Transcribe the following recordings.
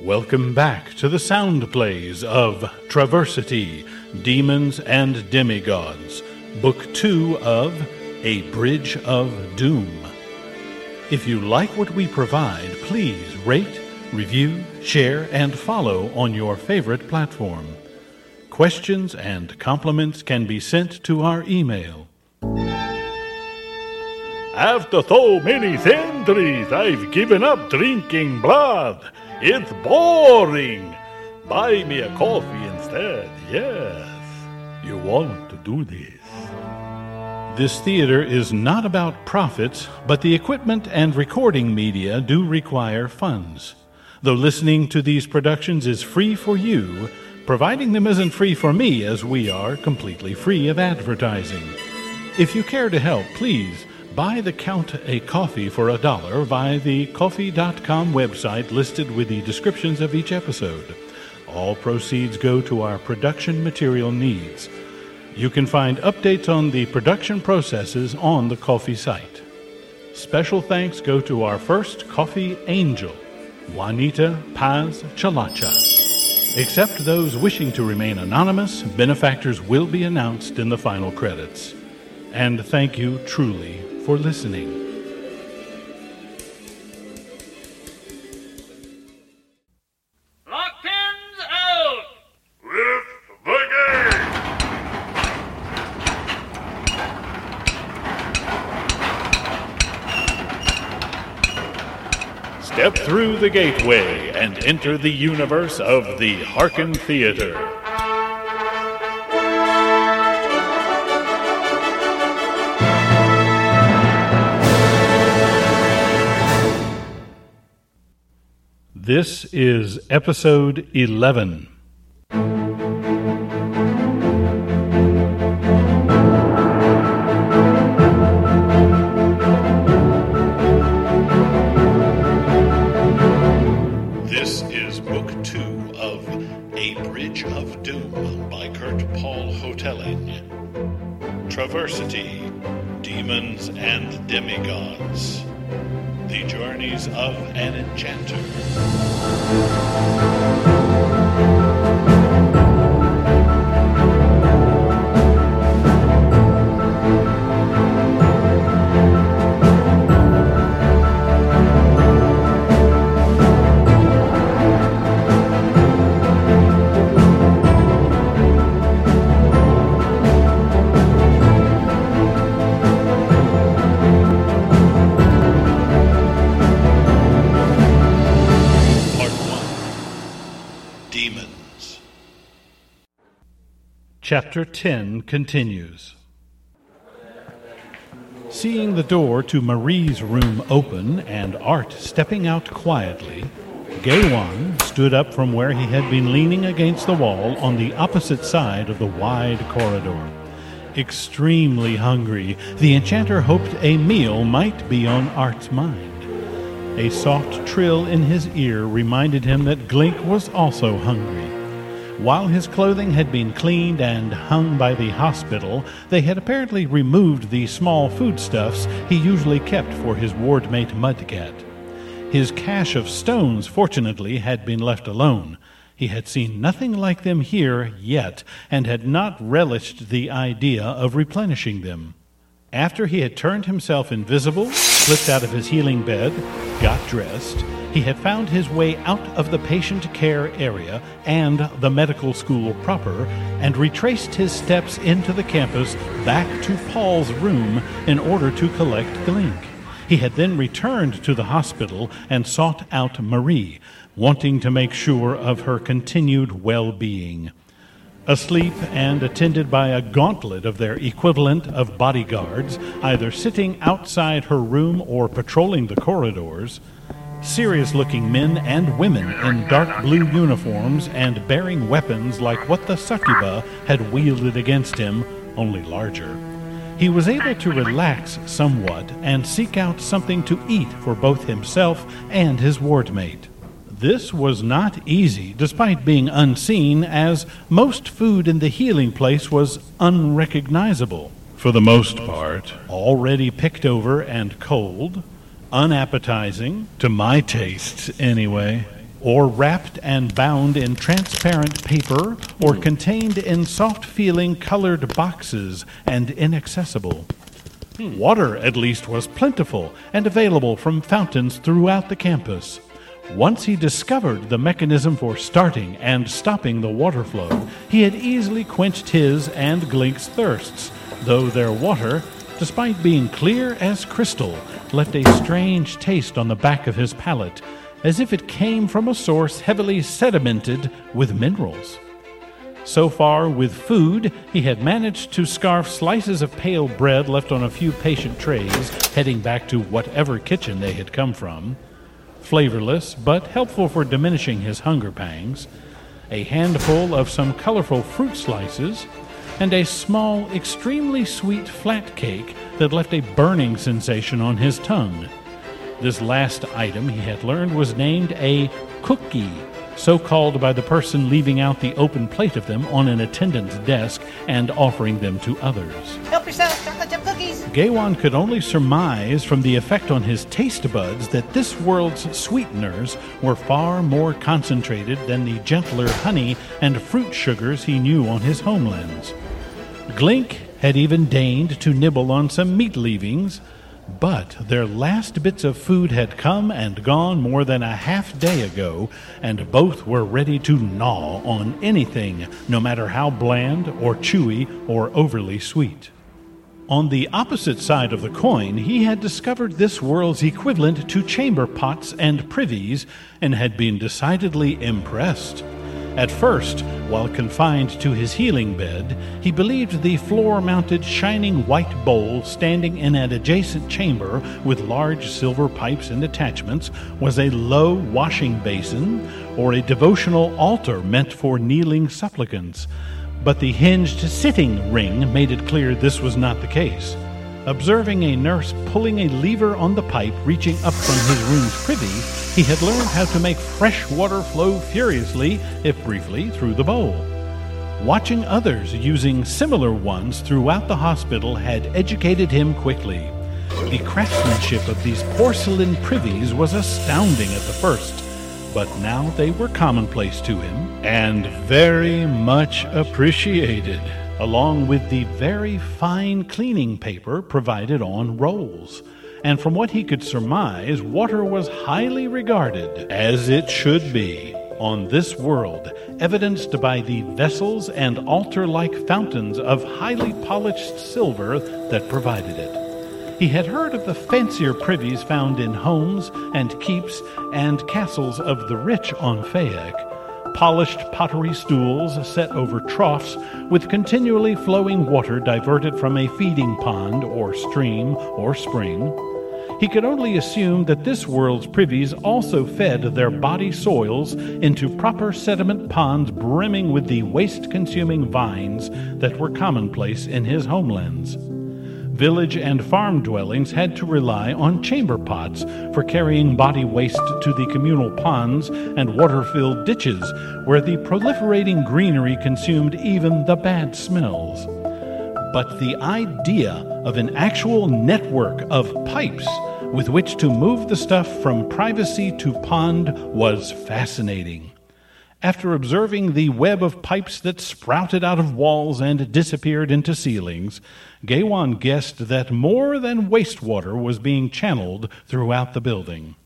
Welcome back to the sound plays of Traversity, Demons and Demigods, Book 2 of A Bridge of Doom. If you like what we provide, please rate, review, share, and follow on your favorite platform. Questions and compliments can be sent to our email. After so many centuries, I've given up drinking blood. It's boring. Buy me a coffee instead. Yes, you want to do this. This theater is not about profits, but the equipment and recording media do require funds. Though listening to these productions is free for you, providing them isn't free for me, as we are completely free of advertising. If you care to help, please buy the Count a Coffee for $1 via the Ko-fi.com website listed with the descriptions of each episode. All proceeds go to our production material needs. You can find updates on the production processes on the Ko-fi site. Special thanks go to our first Coffee Angel, Juanita Paz Chalacha. Except those wishing to remain anonymous, benefactors will be announced in the final credits. And thank you truly for listening. Lockpins out! With the game! Step through the gateway and enter the universe of the Harken Theater. This is episode 11. This is book 2 of A Bridge of Doom by Kurt Paul Hotelling. Traversity, Demons and Demigods. The Journeys of an Enchanter. Chapter 10 continues. Seeing the door to Marie's room open and Art stepping out quietly, Gaiwan stood up from where he had been leaning against the wall on the opposite side of the wide corridor. Extremely hungry, the enchanter hoped a meal might be on Art's mind. A soft trill in his ear reminded him that Glink was also hungry. While his clothing had been cleaned and hung by the hospital, they had apparently removed the small foodstuffs he usually kept for his wardmate Mudcat. His cache of stones, fortunately, had been left alone. He had seen nothing like them here yet, and had not relished the idea of replenishing them. After he had turned himself invisible, slipped out of his healing bed, got dressed, he had found his way out of the patient care area and the medical school proper, and retraced his steps into the campus back to Paul's room in order to collect Glink. He had then returned to the hospital and sought out Marie, wanting to make sure of her continued well-being. Asleep and attended by a gauntlet of their equivalent of bodyguards, either sitting outside her room or patrolling the corridors, serious-looking men and women in dark blue uniforms and bearing weapons like what the succuba had wielded against him, only larger. He was able to relax somewhat and seek out something to eat for both himself and his wardmate. This was not easy, despite being unseen, as most food in the healing place was unrecognizable. For the most part, already picked over and cold, unappetizing, to my tastes anyway. or wrapped and bound in transparent paper, or contained in soft-feeling colored boxes and inaccessible. Water, at least, was plentiful and available from fountains throughout the campus. Once he discovered the mechanism for starting and stopping the water flow, he had easily quenched his and Glink's thirsts, though their water, despite being clear as crystal, left a strange taste on the back of his palate, as if it came from a source heavily sedimented with minerals. So far, with food, he had managed to scarf slices of pale bread left on a few patient trays, heading back to whatever kitchen they had come from. Flavorless, but helpful for diminishing his hunger pangs. A handful of some colorful fruit slices, and a small, extremely sweet flat cake that left a burning sensation on his tongue. This last item, he had learned, was named a cookie, so called by the person leaving out the open plate of them on an attendant's desk and offering them to others. Help yourself, chocolate chip cookies. Gaiwan could only surmise from the effect on his taste buds that this world's sweeteners were far more concentrated than the gentler honey and fruit sugars he knew on his homelands. Glink had even deigned to nibble on some meat leavings, but their last bits of food had come and gone more than a half day ago, and both were ready to gnaw on anything, no matter how bland or chewy or overly sweet. On the opposite side of the coin, he had discovered this world's equivalent to chamber pots and privies, and had been decidedly impressed. At first, while confined to his healing bed, he believed the floor-mounted shining white bowl standing in an adjacent chamber with large silver pipes and attachments was a low washing basin or a devotional altar meant for kneeling supplicants. But the hinged sitting ring made it clear this was not the case. Observing a nurse pulling a lever on the pipe reaching up from his room's privy, he had learned how to make fresh water flow furiously, if briefly, through the bowl. Watching others using similar ones throughout the hospital had educated him quickly. The craftsmanship of these porcelain privies was astounding at the first, but now they were commonplace to him, and very much appreciated, along with the very fine cleaning paper provided on rolls. And from what he could surmise, water was highly regarded, as it should be, on this world, evidenced by the vessels and altar-like fountains of highly polished silver that provided it. He had heard of the fancier privies found in homes and keeps and castles of the rich on Fayek, polished pottery stools set over troughs with continually flowing water diverted from a feeding pond or stream or spring. He could only assume that this world's privies also fed their body soils into proper sediment ponds brimming with the waste-consuming vines that were commonplace in his homelands. Village and farm dwellings had to rely on chamber pots for carrying body waste to the communal ponds and water-filled ditches, where the proliferating greenery consumed even the bad smells. But the idea of an actual network of pipes with which to move the stuff from privacy to pond was fascinating. After observing the web of pipes that sprouted out of walls and disappeared into ceilings, Gaiwan guessed that more than wastewater was being channeled throughout the building.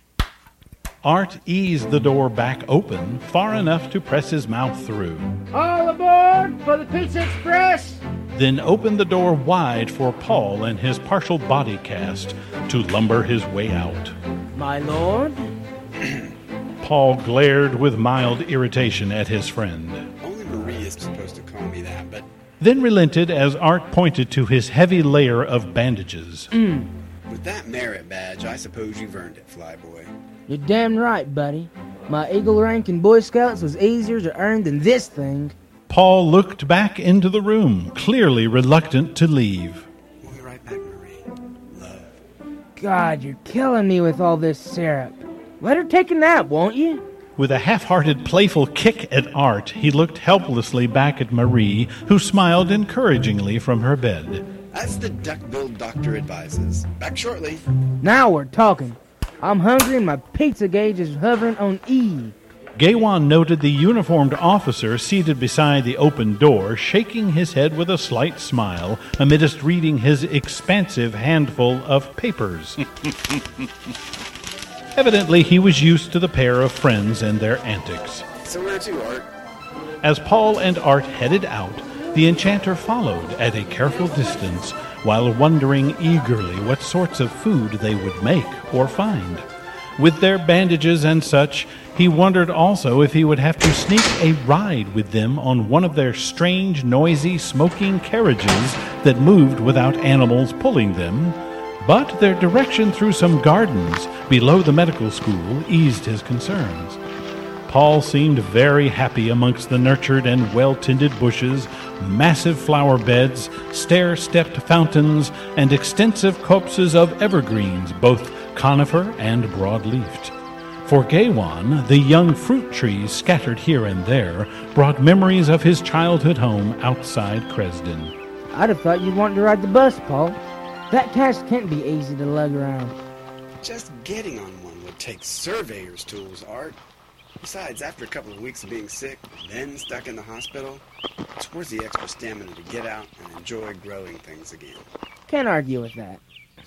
Art eased the door back open far enough to press his mouth through. All aboard for the Pizza Express! Then opened the door wide for Paul and his partial body cast to lumber his way out. My lord? Paul glared with mild irritation at his friend. Only Marie is supposed to call me that, but... Then relented as Art pointed to his heavy layer of bandages. With that merit badge, I suppose you've earned it, Flyboy. You're damn right, buddy. My Eagle rank in Boy Scouts was easier to earn than this thing. Paul looked back into the room, clearly reluctant to leave. We'll be right back, Marie. Love. God, you're killing me with all this syrup. Let her take a nap, won't you? With a half-hearted, playful kick at Art, he looked helplessly back at Marie, who smiled encouragingly from her bed. As the duck-billed doctor advises. Back shortly. Now we're talking. I'm hungry and my pizza gauge is hovering on E. Gaiwan noted the uniformed officer seated beside the open door, shaking his head with a slight smile amidst reading his expansive handful of papers. Evidently, he was used to the pair of friends and their antics. So where to, Art? As Paul and Art headed out, the enchanter followed at a careful distance while wondering eagerly what sorts of food they would make or find. With their bandages and such, he wondered also if he would have to sneak a ride with them on one of their strange, noisy, smoking carriages that moved without animals pulling them. But their direction through some gardens below the medical school eased his concerns. Paul seemed very happy amongst the nurtured and well-tended bushes, massive flower beds, stair-stepped fountains, and extensive copses of evergreens, both conifer and broadleafed. For Gaiwan, the young fruit trees scattered here and there brought memories of his childhood home outside Cresden. I'd have thought you'd want to ride the bus, Paul. That cash can't be easy to lug around. Just getting on one would take surveyor's tools, Art. Besides, after a couple of weeks of being sick, then stuck in the hospital, it's worth the extra stamina to get out and enjoy growing things again. Can't argue with that.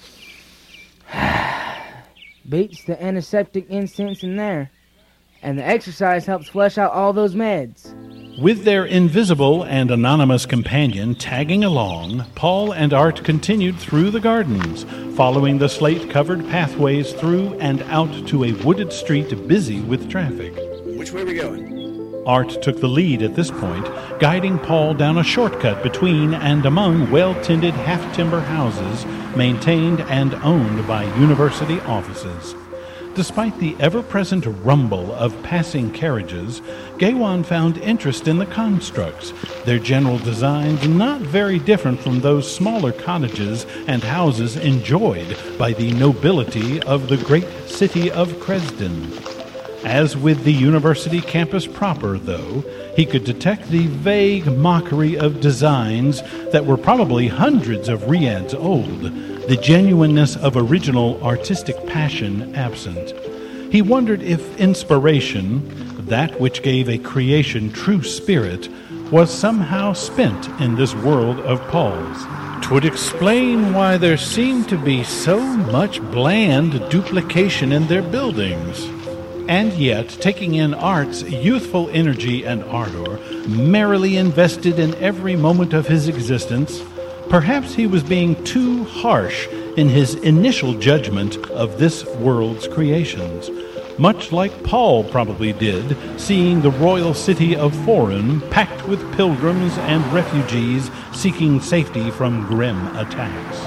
Beats the antiseptic incense in there. And the exercise helps flush out all those meds. With their invisible and anonymous companion tagging along, Paul and Art continued through the gardens, following the slate-covered pathways through and out to a wooded street busy with traffic. Which way are we going? Art took the lead at this point, guiding Paul down a shortcut between and among well-tended half-timber houses maintained and owned by university offices. Despite the ever-present rumble of passing carriages, Gaiwan found interest in the constructs, their general designs not very different from those smaller cottages and houses enjoyed by the nobility of the great city of Cresden. As with the university campus proper, though, he could detect the vague mockery of designs that were probably hundreds of riads old, the genuineness of original artistic passion absent. He wondered if inspiration, that which gave a creation true spirit, was somehow spent in this world of Paul's. 'Twould explain why there seemed to be so much bland duplication in their buildings. And yet, taking in Art's youthful energy and ardor, merrily invested in every moment of his existence, perhaps he was being too harsh in his initial judgment of this world's creations, much like Paul probably did, seeing the royal city of Forum packed with pilgrims and refugees seeking safety from grim attacks.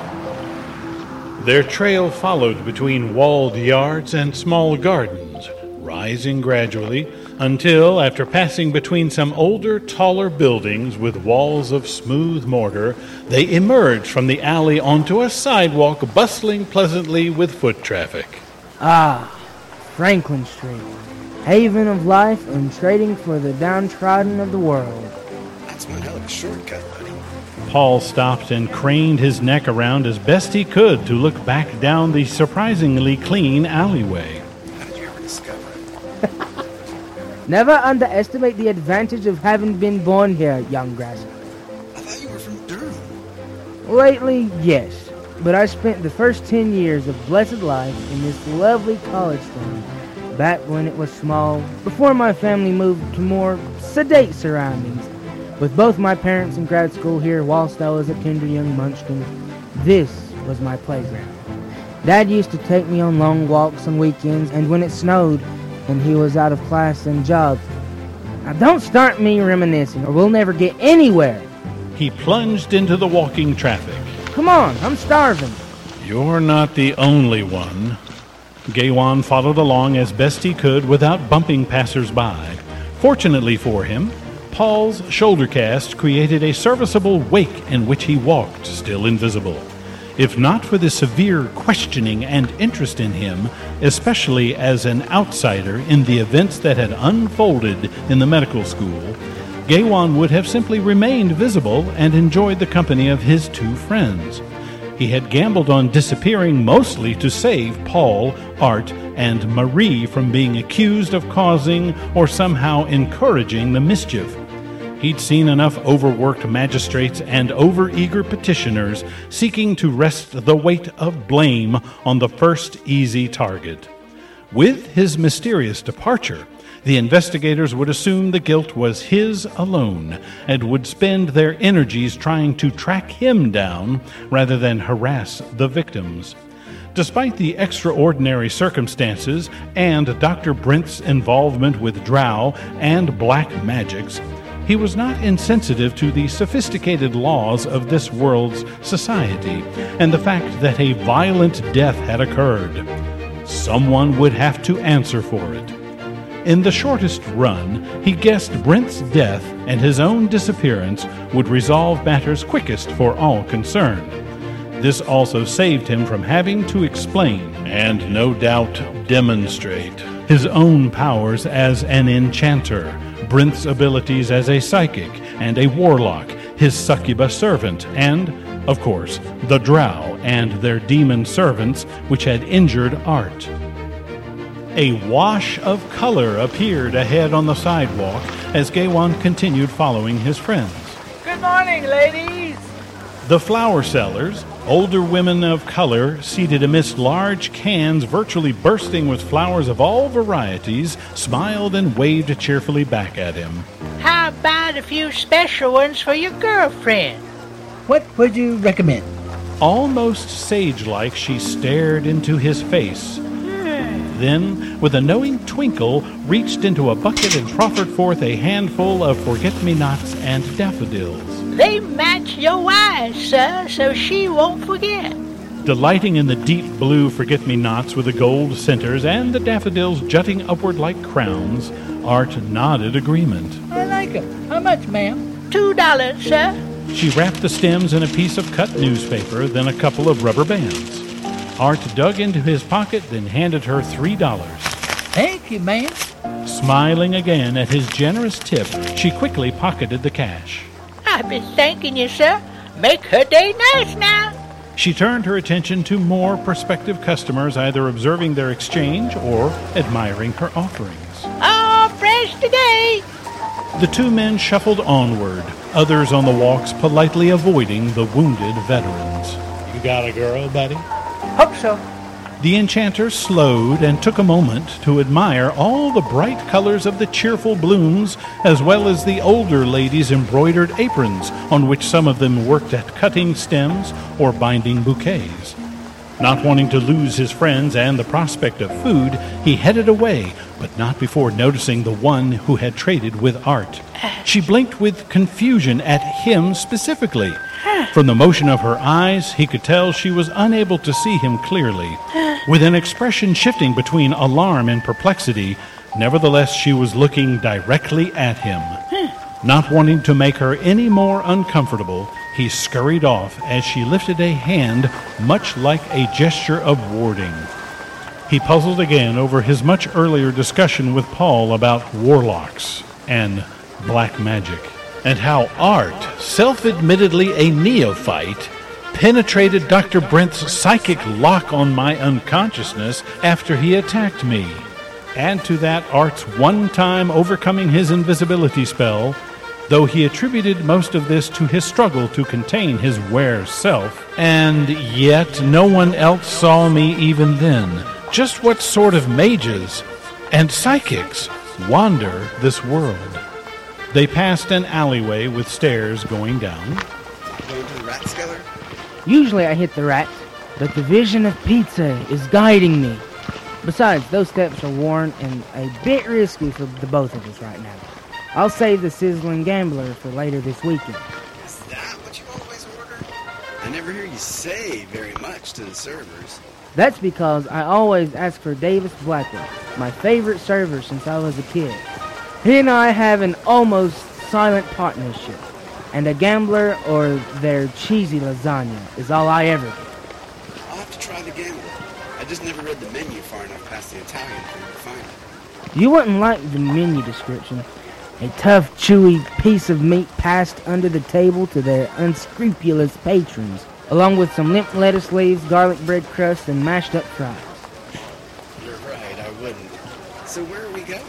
Their trail followed between walled yards and small gardens, rising gradually until, after passing between some older, taller buildings with walls of smooth mortar, they emerged from the alley onto a sidewalk bustling pleasantly with foot traffic. Ah, Franklin Street, haven of life and trading for the downtrodden of the world. That's one hell of a shortcut, buddy. Paul stopped and craned his neck around as best he could to look back down the surprisingly clean alleyway. How did you ever discover it? Never underestimate the advantage of having been born here, young grasshopper. I thought you were from Durham. Lately, yes, but I spent the first 10 years of blessed life in this lovely college town, back when it was small, before my family moved to more sedate surroundings. With both my parents in grad school here whilst I was a tender young munchkin, this was my playground. Dad used to take me on long walks on weekends, and when it snowed, and he was out of class and job. Now don't start me reminiscing, or we'll never get anywhere. He plunged into the walking traffic. Come on, I'm starving. You're not the only one. Gaiwan followed along as best he could without bumping passers-by. Fortunately for him, Paul's shoulder cast created a serviceable wake in which he walked, still invisible. If not for the severe questioning and interest in him, especially as an outsider in the events that had unfolded in the medical school, Gaiwan would have simply remained visible and enjoyed the company of his two friends. He had gambled on disappearing mostly to save Paul, Art, and Marie from being accused of causing or somehow encouraging the mischief. He'd seen enough overworked magistrates and overeager petitioners seeking to rest the weight of blame on the first easy target. With his mysterious departure, the investigators would assume the guilt was his alone and would spend their energies trying to track him down rather than harass the victims. Despite the extraordinary circumstances and Dr. Brent's involvement with drow and black magics, he was not insensitive to the sophisticated laws of this world's society and the fact that a violent death had occurred. Someone would have to answer for it. In the shortest run, he guessed Brent's death and his own disappearance would resolve matters quickest for all concerned. This also saved him from having to explain, and no doubt demonstrate, his own powers as an enchanter, Brent's abilities as a psychic and a warlock, his succubus servant, and, of course, the drow and their demon servants which had injured Art. A wash of color appeared ahead on the sidewalk as Gaiwan continued following his friends. Good morning, ladies. The flower sellers, older women of color seated amidst large cans virtually bursting with flowers of all varieties, smiled and waved cheerfully back at him. How about a few special ones for your girlfriend? What would you recommend? Almost sage-like, she stared into his face. Then, with a knowing twinkle, reached into a bucket and proffered forth a handful of forget-me-nots and daffodils. They match your eyes, sir, so she won't forget. Delighting in the deep blue forget-me-nots with the gold centers and the daffodils jutting upward like crowns, Art nodded agreement. I like 'em. How much, ma'am? $2, sir. She wrapped the stems in a piece of cut newspaper, then a couple of rubber bands. Art dug into his pocket, then handed her $3. Thank you, ma'am. Smiling again at his generous tip, she quickly pocketed the cash. I've been thanking you, sir. Make her day nice now. She turned her attention to more prospective customers, either observing their exchange or admiring her offerings. All fresh today. The two men shuffled onward, others on the walks politely avoiding the wounded veterans. "You got a girl, buddy?" Hope so. The enchanter slowed and took a moment to admire all the bright colors of the cheerful blooms, as well as the older ladies' embroidered aprons, on which some of them worked at cutting stems or binding bouquets. Not wanting to lose his friends and the prospect of food, he headed away, but not before noticing the one who had traded with Art. She blinked with confusion at him specifically. From the motion of her eyes, he could tell she was unable to see him clearly. With an expression shifting between alarm and perplexity, nevertheless she was looking directly at him. Not wanting to make her any more uncomfortable, he scurried off as she lifted a hand, much like a gesture of warding. He puzzled again over his much earlier discussion with Paul about warlocks and black magic, and how Art, self-admittedly a neophyte, penetrated Dr. Brent's psychic lock on my unconsciousness after he attacked me. Add to that Art's one time overcoming his invisibility spell, though he attributed most of this to his struggle to contain his were self, and yet no one else saw me even then. Just what sort of mages and psychics wander this world? They passed an alleyway with stairs going down. Going to the rat skeller? Usually I hit the rat, but the vision of pizza is guiding me. Besides, those steps are worn and a bit risky for the both of us right now. I'll save the sizzling gambler for later this weekend. Is that what you always order? I never hear you say very much to the servers. That's because I always ask for Davis Blackwell, my favorite server since I was a kid. He and I have an almost silent partnership, and a gambler or their cheesy lasagna is all I ever get. I'll have to try the gambler. I just never read the menu far enough past the Italian food to find it. You wouldn't like the menu description. A tough, chewy piece of meat passed under the table to their unscrupulous patrons. along with some limp lettuce leaves, garlic bread crust, and mashed up fries. You're right, I wouldn't. So where are we going?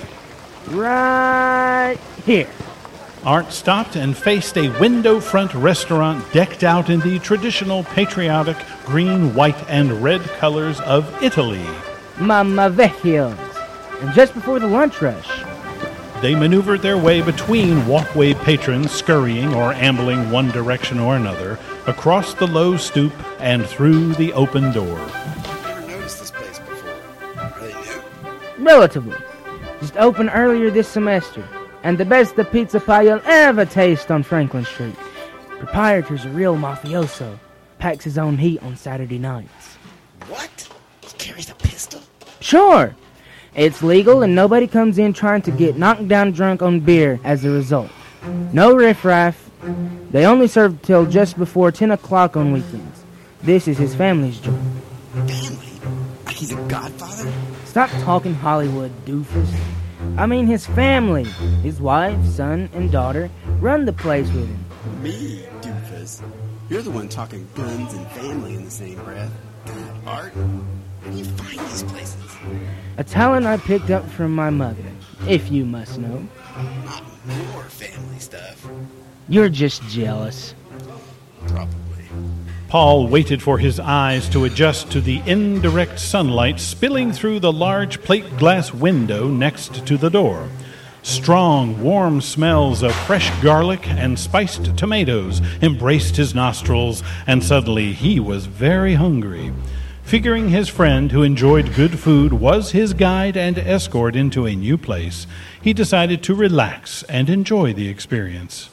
Right here. Art stopped and faced a window-front restaurant decked out in the traditional patriotic green, white, and red colors of Italy. Mamma Vecchios. And just before the lunch rush. They maneuvered their way between walkway patrons scurrying or ambling one direction or another, across the low stoop and through the open door. I've never noticed this place before. Are they new? Relatively. Just opened earlier this semester. And the best of pizza pie you'll ever taste on Franklin Street. Proprietor's a real mafioso. Packs his own heat on Saturday nights. What? He carries a pistol? Sure. It's legal and nobody comes in trying to get knocked down drunk on beer as a result. No riffraff. They only serve till just before 10 o'clock on weekends. This is his family's joint. Family? Like he's a godfather? Stop talking Hollywood, doofus. I mean his family. His wife, son, and daughter run the place with him. Me, doofus. You're the one talking guns and family in the same breath. God, Art, where do you find these places? A talent I picked up from my mother, if you must know. Not more family stuff. You're just jealous. Probably. Paul waited for his eyes to adjust to the indirect sunlight spilling through the large plate glass window next to the door. Strong, warm smells of fresh garlic and spiced tomatoes embraced his nostrils, and suddenly he was very hungry. Figuring his friend who enjoyed good food was his guide and escort into a new place, he decided to relax and enjoy the experience.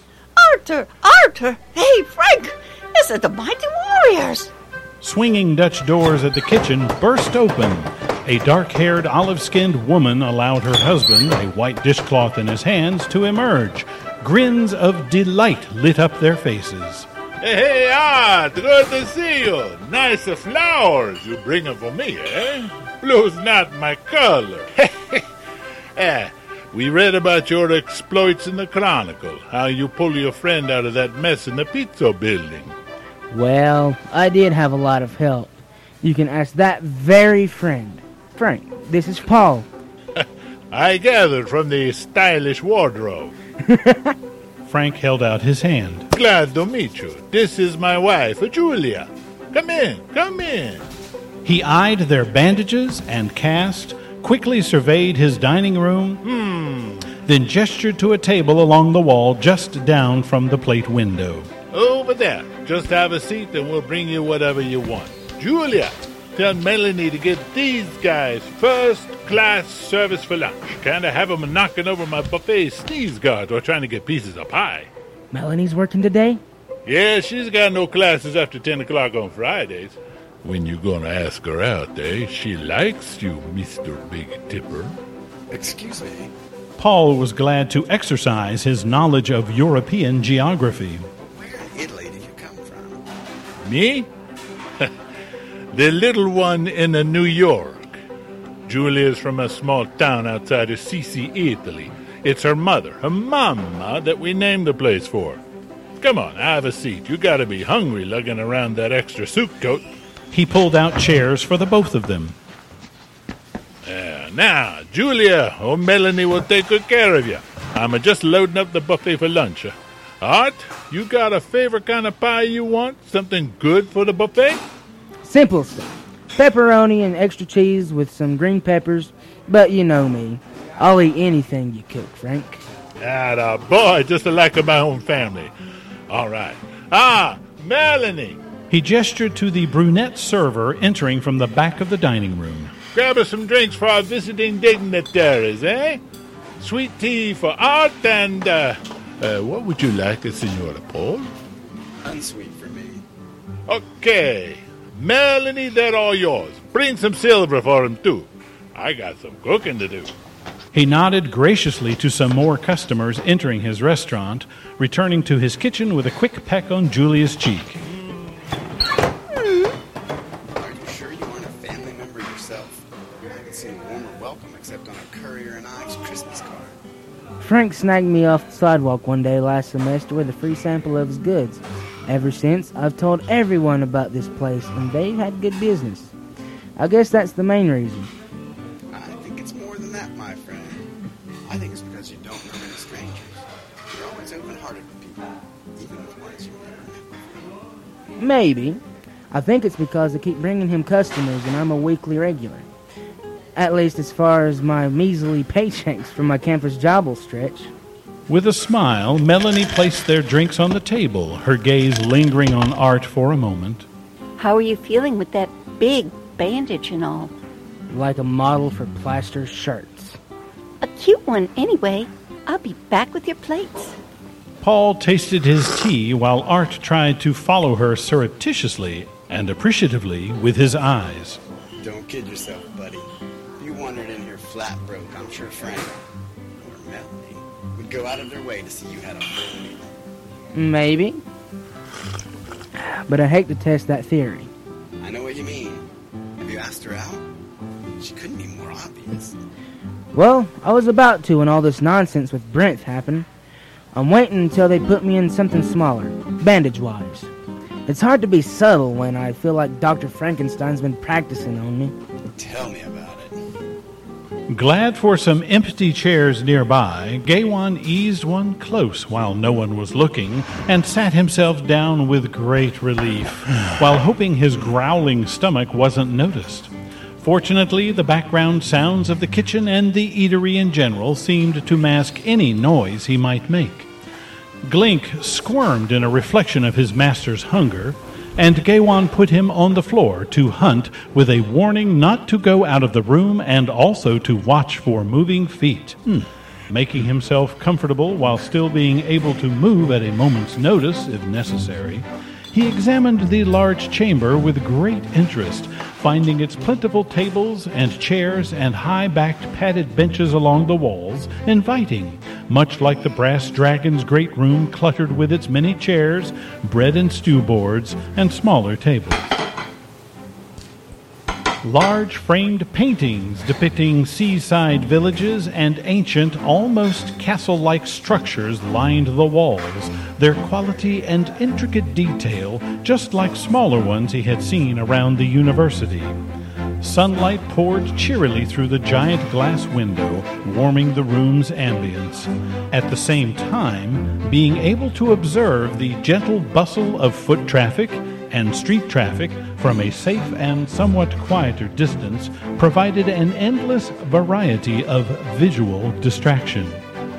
Arthur! Hey, Frank! Is it the Mighty Warriors? Swinging Dutch doors at the kitchen burst open. A dark-haired, olive-skinned woman allowed her husband, a white dishcloth in his hands, to emerge. Grins of delight lit up their faces. Hey, Art, good to see you. Nice flowers you bringing for me, eh? Blue's not my color. We read about your exploits in the Chronicle, how you pull your friend out of that mess in the pizza building. Well, I did have a lot of help. You can ask that very friend. Frank, this is Paul. I gathered from the stylish wardrobe. Frank held out his hand. Glad to meet you. This is my wife, Julia. Come in. He eyed their bandages and cast, quickly surveyed his dining room, then gestured to a table along the wall just down from the plate window. Over there. Just have a seat and we'll bring you whatever you want. Julia, tell Melanie to get these guys first-class service for lunch. Can't have them knocking over my buffet sneeze guards or trying to get pieces of pie. Melanie's working today? Yeah, she's got no classes after 10 o'clock on Fridays. When you gonna ask her out, eh? She likes you, Mr. Big Tipper. Excuse me? Paul was glad to exercise his knowledge of European geography. Where in Italy did you come from? Me? The little one in New York. Julia's from a small town outside of Sisi, Italy. It's her mother, her mama, that we named the place for. Come on, have a seat. You gotta be hungry lugging around that extra suit coat. He pulled out chairs for the both of them. Now, Julia or Melanie will take good care of you. I'm just loading up the buffet for lunch. Art, you got a favorite kind of pie you want? Something good for the buffet? Simple stuff. Pepperoni and extra cheese with some green peppers. But you know me. I'll eat anything you cook, Frank. Atta boy, just like of my own family. All right. Melanie. He gestured to the brunette server entering from the back of the dining room. Grab us some drinks for our visiting dignitaries, eh? Sweet tea for Art and, what would you like, Signora Paul? Unsweet for me. Okay. Melanie, they're all yours. Bring some silver for him, too. I got some cooking to do. He nodded graciously to some more customers entering his restaurant, returning to his kitchen with a quick peck on Julia's cheek. Are you sure you aren't a family member yourself? I haven't seen a warmer welcome except on a Courier and Ives Christmas card. Frank snagged me off the sidewalk one day last semester with a free sample of his goods. Ever since, I've told everyone about this place, and they've had good business. I guess that's the main reason. I think it's more than that, my friend. I think it's because you don't know many strangers. You're always open-hearted with people, even with ones you've never met before. Maybe. I think it's because I keep bringing him customers, and I'm a weekly regular. At least as far as my measly paychecks from my campus job will stretch. With a smile, Melanie placed their drinks on the table, her gaze lingering on Art for a moment. How are you feeling with that big bandage and all? Like a model for plaster shirts. A cute one, anyway. I'll be back with your plates. Paul tasted his tea while Art tried to follow her surreptitiously and appreciatively with his eyes. Don't kid yourself, buddy. If you wandered in here flat broke, I'm sure Frank or Melanie would go out of their way to see you had a full meal. Maybe. But I hate to test that theory. I know what you mean. Have you asked her out? She couldn't be more obvious. Well, I was about to when all this nonsense with Brent happened. I'm waiting until they put me in something smaller, bandage-wise. It's hard to be subtle when I feel like Dr. Frankenstein's been practicing on me. Tell me about it. Glad for some empty chairs nearby, Gaywan eased one close while no one was looking and sat himself down with great relief, while hoping his growling stomach wasn't noticed. Fortunately, the background sounds of the kitchen and the eatery in general seemed to mask any noise he might make. Glink squirmed in a reflection of his master's hunger, and Gaywan put him on the floor to hunt with a warning not to go out of the room and also to watch for moving feet. Making himself comfortable while still being able to move at a moment's notice if necessary, he examined the large chamber with great interest, finding its plentiful tables and chairs and high-backed padded benches along the walls inviting, much like the Brass Dragon's great room cluttered with its many chairs, bread and stew boards, and smaller tables. Large framed paintings depicting seaside villages and ancient, almost castle-like structures lined the walls, their quality and intricate detail just like smaller ones he had seen around the university. Sunlight poured cheerily through the giant glass window, warming the room's ambience, at the same time being able to observe the gentle bustle of foot traffic and street traffic from a safe and somewhat quieter distance provided an endless variety of visual distraction.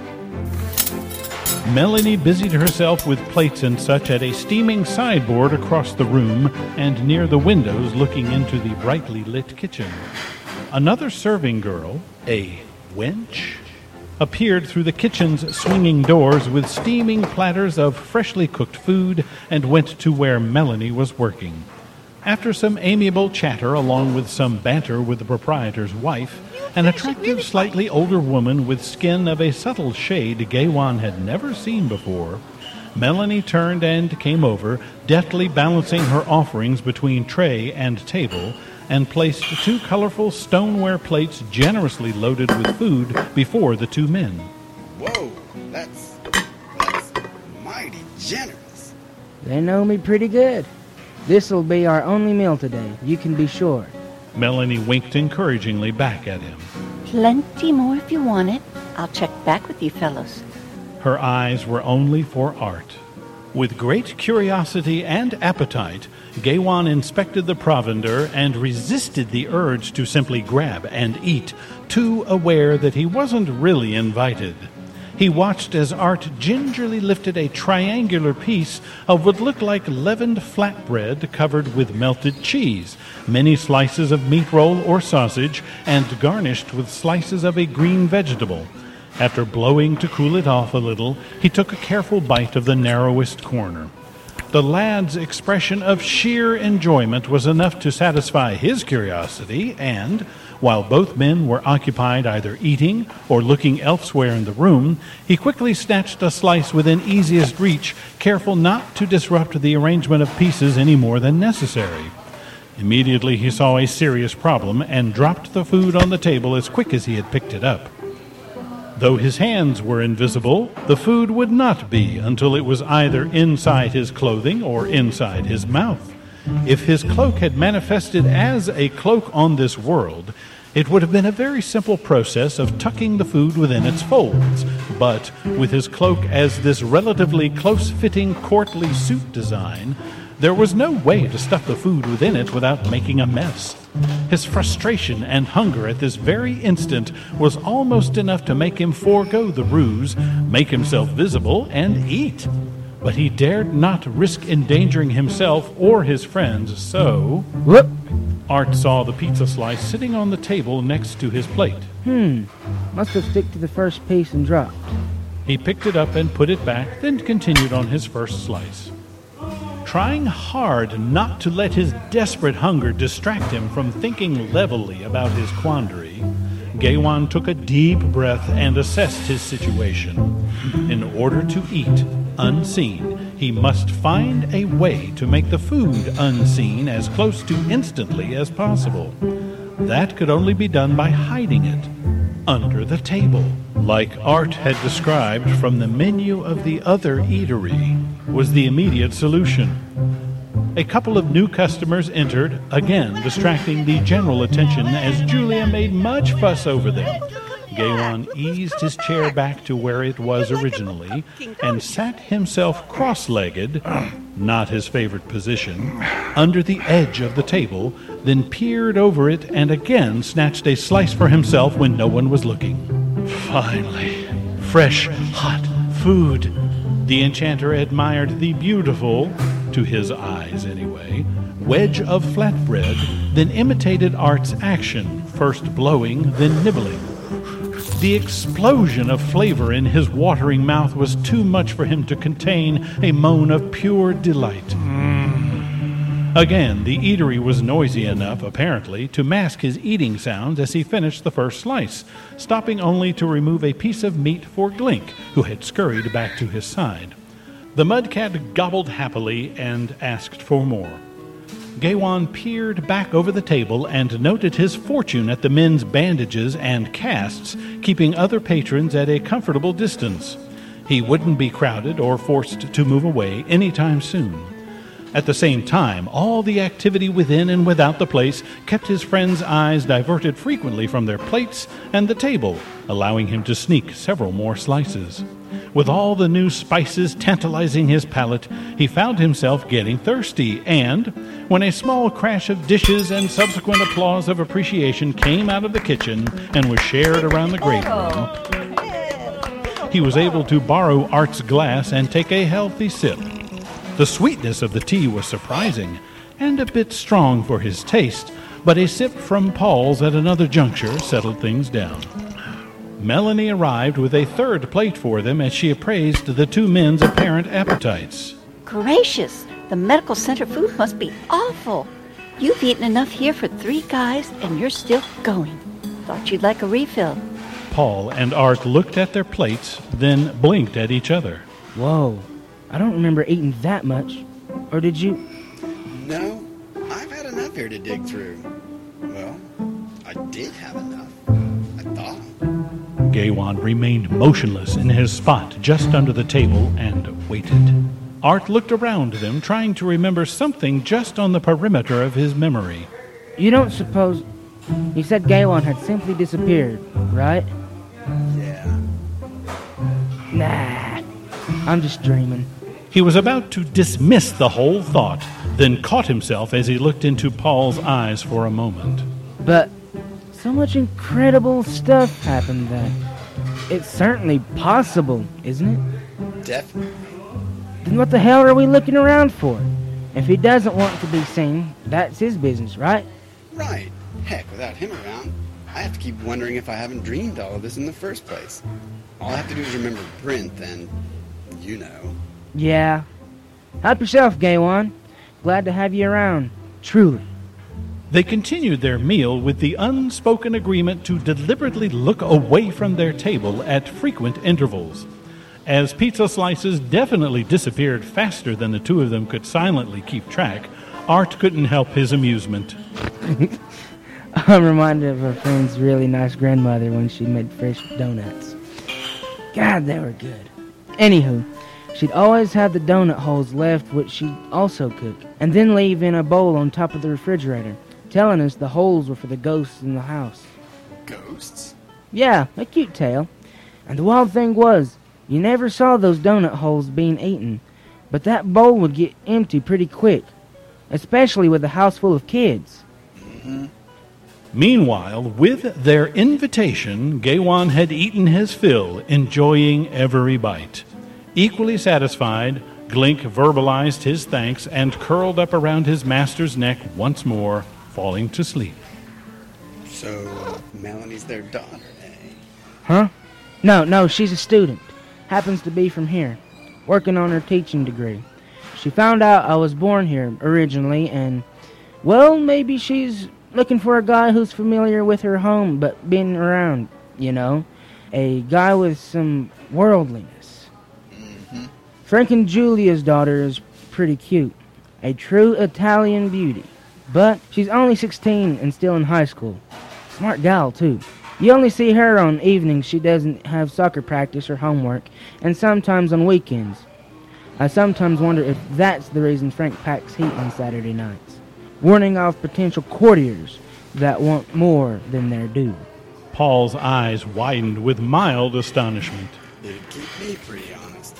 Melanie busied herself with plates and such at a steaming sideboard across the room and near the windows looking into the brightly lit kitchen. Another serving girl, a wench, appeared through the kitchen's swinging doors with steaming platters of freshly cooked food and went to where Melanie was working. After some amiable chatter along with some banter with the proprietor's wife, an attractive, slightly older woman with skin of a subtle shade Gaywan had never seen before, Melanie turned and came over, deftly balancing her offerings between tray and table, and placed 2 colorful stoneware plates generously loaded with food before the 2 men. Whoa, that's mighty generous. They know me pretty good. This'll be our only meal today, you can be sure. Melanie winked encouragingly back at him. Plenty more if you want it. I'll check back with you fellows. Her eyes were only for Art. With great curiosity and appetite, Gaywan inspected the provender and resisted the urge to simply grab and eat, too aware that he wasn't really invited. He watched as Art gingerly lifted a triangular piece of what looked like leavened flatbread covered with melted cheese, many slices of meat roll or sausage, and garnished with slices of a green vegetable. After blowing to cool it off a little, he took a careful bite of the narrowest corner. The lad's expression of sheer enjoyment was enough to satisfy his curiosity, and, while both men were occupied either eating or looking elsewhere in the room, he quickly snatched a slice within easiest reach, careful not to disrupt the arrangement of pieces any more than necessary. Immediately he saw a serious problem and dropped the food on the table as quick as he had picked it up. Though his hands were invisible, the food would not be until it was either inside his clothing or inside his mouth. If his cloak had manifested as a cloak on this world, it would have been a very simple process of tucking the food within its folds. But with his cloak as this relatively close-fitting courtly suit design, there was no way to stuff the food within it without making a mess. His frustration and hunger at this very instant was almost enough to make him forego the ruse, make himself visible, and eat. But he dared not risk endangering himself or his friends, so... Whoop! Art saw the pizza slice sitting on the table next to his plate. Must have stick to the first piece and dropped. He picked it up and put it back, then continued on his first slice. Trying hard not to let his desperate hunger distract him from thinking levelly about his quandary, Gaiwan took a deep breath and assessed his situation. In order to eat unseen, he must find a way to make the food unseen as close to instantly as possible. That could only be done by hiding it under the table. Like Art had described from the menu of the other eatery, was the immediate solution. A couple of new customers entered, again distracting the general attention as Julia made much fuss over them. Gaiwan eased his chair back to where it was originally and sat himself cross-legged, not his favorite position, under the edge of the table, then peered over it and again snatched a slice for himself when no one was looking. Finally, fresh, hot food. The enchanter admired the beautiful, to his eyes anyway, wedge of flatbread, then imitated Art's action, first blowing, then nibbling. The explosion of flavor in his watering mouth was too much for him to contain a moan of pure delight. Again, the eatery was noisy enough, apparently, to mask his eating sounds as he finished the first slice, stopping only to remove a piece of meat for Glink, who had scurried back to his side. The mudcat gobbled happily and asked for more. Gaiwan peered back over the table and noted his fortune at the men's bandages and casts, keeping other patrons at a comfortable distance. He wouldn't be crowded or forced to move away anytime soon. At the same time, all the activity within and without the place kept his friends' eyes diverted frequently from their plates and the table, allowing him to sneak several more slices. With all the new spices tantalizing his palate, he found himself getting thirsty, and when a small crash of dishes and subsequent applause of appreciation came out of the kitchen and was shared around the great room, he was able to borrow Art's glass and take a healthy sip. The sweetness of the tea was surprising and a bit strong for his taste, but a sip from Paul's at another juncture settled things down. Melanie arrived with a third plate for them as she appraised the two men's apparent appetites. Gracious, the medical center food must be awful. You've eaten enough here for 3 guys, and you're still going. Thought you'd like a refill. Paul and Art looked at their plates, then blinked at each other. Whoa, I don't remember eating that much. Or did you? No, I've had enough here to dig through. Well, I did have enough, I thought. Gaiwan remained motionless in his spot just under the table and waited. Art looked around them, trying to remember something just on the perimeter of his memory. You don't suppose... You said Gaiwan had simply disappeared, right? Yeah. Nah, I'm just dreaming. He was about to dismiss the whole thought, then caught himself as he looked into Paul's eyes for a moment. But so much incredible stuff happened then. It's certainly possible, isn't it? Definitely. Then what the hell are we looking around for? If he doesn't want to be seen, that's his business, right? Right. Heck, without him around, I have to keep wondering if I haven't dreamed all of this in the first place. All I have to do is remember Brent, and you know. Yeah. Help yourself, Gaiwan. Glad to have you around. Truly. They continued their meal with the unspoken agreement to deliberately look away from their table at frequent intervals. As pizza slices definitely disappeared faster than the two of them could silently keep track, Art couldn't help his amusement. I'm reminded of a friend's really nice grandmother when she made fresh donuts. God, they were good. Anywho, she'd always have the donut holes left, which she'd also cook, and then leave in a bowl on top of the refrigerator, telling us the holes were for the ghosts in the house. Ghosts? Yeah, a cute tale. And the wild thing was, you never saw those donut holes being eaten, but that bowl would get empty pretty quick, especially with a house full of kids. Mm-hmm. Meanwhile, with their invitation, Gaywan had eaten his fill, enjoying every bite. Equally satisfied, Glink verbalized his thanks and curled up around his master's neck once more, falling to sleep. So, Melanie's their daughter, eh? Huh? No, she's a student. Happens to be from here, working on her teaching degree. She found out I was born here originally, and, well, maybe she's looking for a guy who's familiar with her home but been around, you know. A guy with some worldliness. Mm-hmm. Frank and Julia's daughter is pretty cute. A true Italian beauty. But she's only 16 and still in high school. Smart gal, too. You only see her on evenings she doesn't have soccer practice or homework, and sometimes on weekends. I sometimes wonder if that's the reason Frank packs heat on Saturday nights, warning off potential courtiers that want more than their due. Paul's eyes widened with mild astonishment. It'd keep me pretty honest.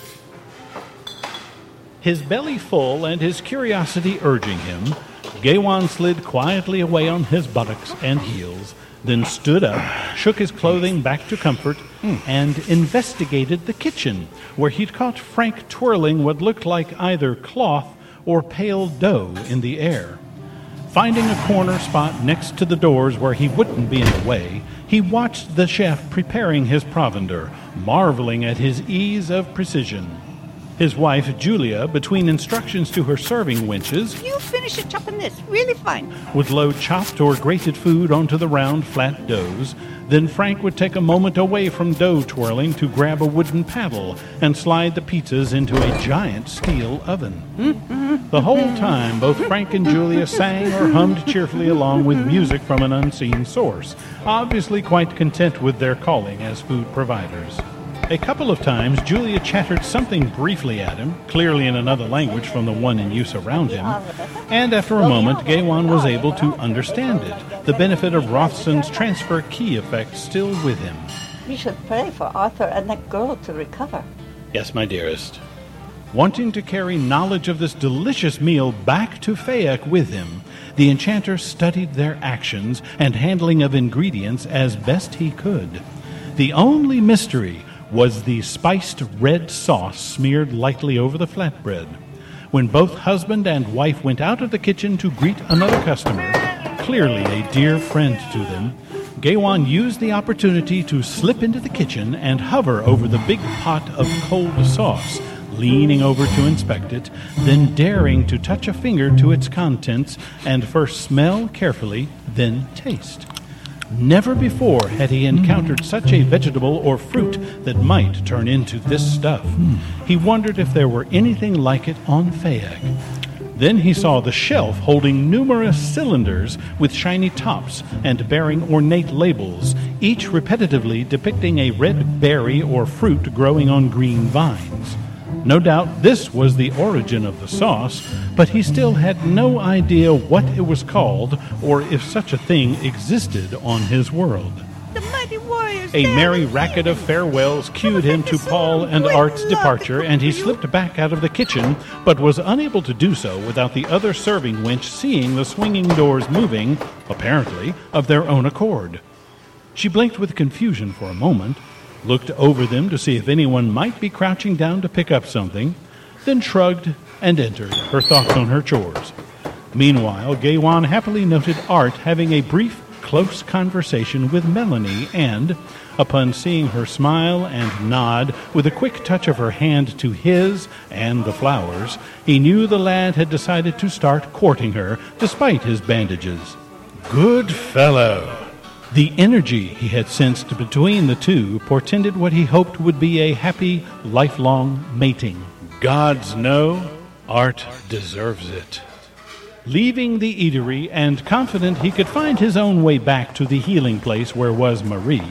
His belly full and his curiosity urging him, Gaywan slid quietly away on his buttocks and heels, then stood up, shook his clothing back to comfort, and investigated the kitchen, where he'd caught Frank twirling what looked like either cloth or pale dough in the air. Finding a corner spot next to the doors where he wouldn't be in the way, he watched the chef preparing his provender, marveling at his ease of precision. His wife, Julia, between instructions to her serving wenches, You finish it chopping this really fine. would load chopped or grated food onto the round, flat doughs. Then Frank would take a moment away from dough twirling to grab a wooden paddle and slide the pizzas into a giant steel oven. The whole time, both Frank and Julia sang or hummed cheerfully along with music from an unseen source, obviously quite content with their calling as food providers. A couple of times, Julia chattered something briefly at him, clearly in another language from the one in use around him, and after a moment, Gaywan was able to understand it, the benefit of Rothson's transfer key effect still with him. We should pray for Arthur and that girl to recover. Yes, my dearest. Wanting to carry knowledge of this delicious meal back to Fayek with him, the enchanter studied their actions and handling of ingredients as best he could. The only mystery was the spiced red sauce smeared lightly over the flatbread. When both husband and wife went out of the kitchen to greet another customer, clearly a dear friend to them, Gaywan used the opportunity to slip into the kitchen and hover over the big pot of cold sauce, leaning over to inspect it, then daring to touch a finger to its contents and first smell carefully, then taste. Never before had he encountered such a vegetable or fruit that might turn into this stuff. He wondered if there were anything like it on Fayek. Then he saw the shelf holding numerous cylinders with shiny tops and bearing ornate labels, each repetitively depicting a red berry or fruit growing on green vines. No doubt this was the origin of the sauce, but he still had no idea what it was called or if such a thing existed on his world. The mighty warriors. A merry racket of farewells cued him to Paul and Art's departure, and he slipped back out of the kitchen, but was unable to do so without the other serving wench seeing the swinging doors moving, apparently, of their own accord. She blinked with confusion for a moment, looked over them to see if anyone might be crouching down to pick up something, then shrugged and entered, her thoughts on her chores. Meanwhile, Gaywan happily noted Art having a brief, close conversation with Melanie and, upon seeing her smile and nod with a quick touch of her hand to his and the flowers, he knew the lad had decided to start courting her despite his bandages. Good fellow! The energy he had sensed between the two portended what he hoped would be a happy, lifelong mating. Gods know, Art deserves it. Leaving the eatery and confident he could find his own way back to the healing place where was Marie,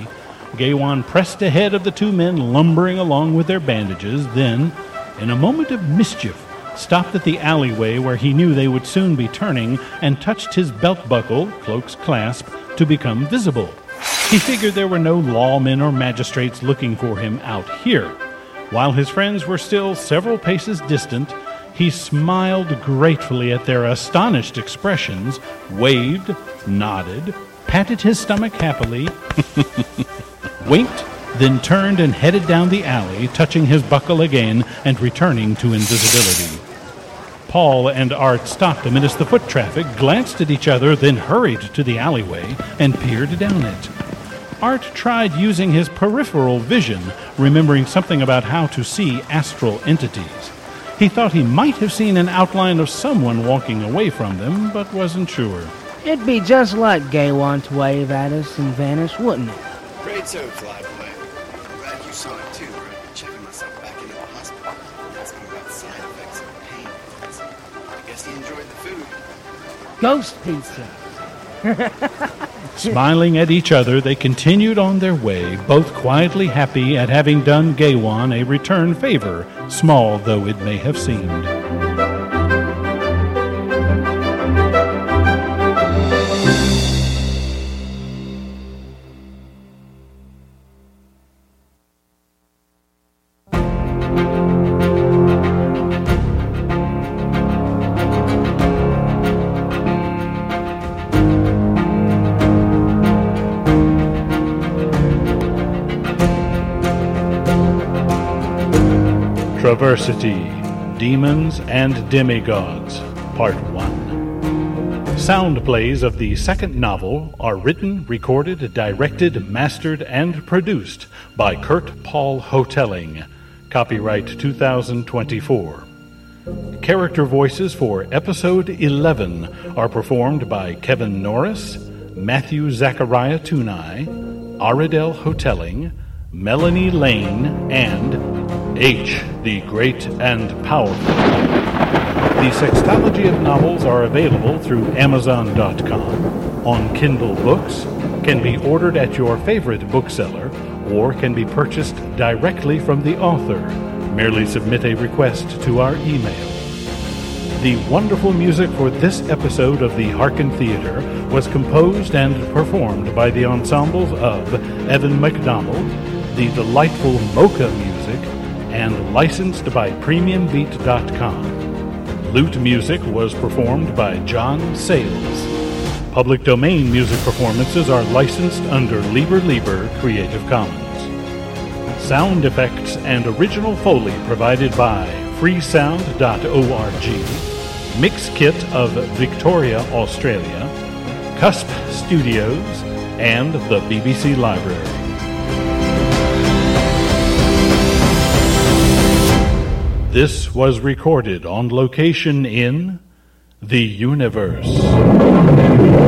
Gaywan pressed ahead of the two men lumbering along with their bandages, then, in a moment of mischief, stopped at the alleyway where he knew they would soon be turning and touched his belt buckle, cloak's clasp, to become visible. He figured there were no lawmen or magistrates looking for him out here. While his friends were still several paces distant, he smiled gratefully at their astonished expressions, waved, nodded, patted his stomach happily, winked, then turned and headed down the alley, touching his buckle again and returning to invisibility. Paul and Art stopped amidst the foot traffic, glanced at each other, then hurried to the alleyway and peered down it. Art tried using his peripheral vision, remembering something about how to see astral entities. He thought he might have seen an outline of someone walking away from them, but wasn't sure. It'd be just like Gaywan to wave at us and vanish, wouldn't it? Great so, Flyboy. I'm glad you saw it too, or I'd be checking myself back into the hospital and asking about side effects and pain meds. I guess he enjoyed the food. Ghost pizza. Smiling at each other, they continued on their way, both quietly happy at having done Gaywan a return favor, small though it may have seemed. Traversity, Demons and Demigods, Part 1. Sound plays of the second novel are written, recorded, directed, mastered, and produced by Kurt Paul Hotelling. Copyright 2024. Character voices for Episode 11 are performed by Kevin Norris, Matthew Zachariah Tunai, Aridel Hotelling, Melanie Lane, and H, the Great and Powerful. The sextology of novels are available through Amazon.com, on Kindle Books, can be ordered at your favorite bookseller, or can be purchased directly from the author. Merely submit a request to our email. The wonderful music for this episode of the Harkin Theater was composed and performed by the ensembles of Evan MacDonald, the delightful Mocha Music, and licensed by PremiumBeat.com. Lute music was performed by John Sayles. Public domain music performances are licensed under Lieber Creative Commons. Sound effects and original Foley provided by freesound.org, Mixkit of Victoria, Australia, Cusp Studios, and the BBC Library. This was recorded on location in the universe.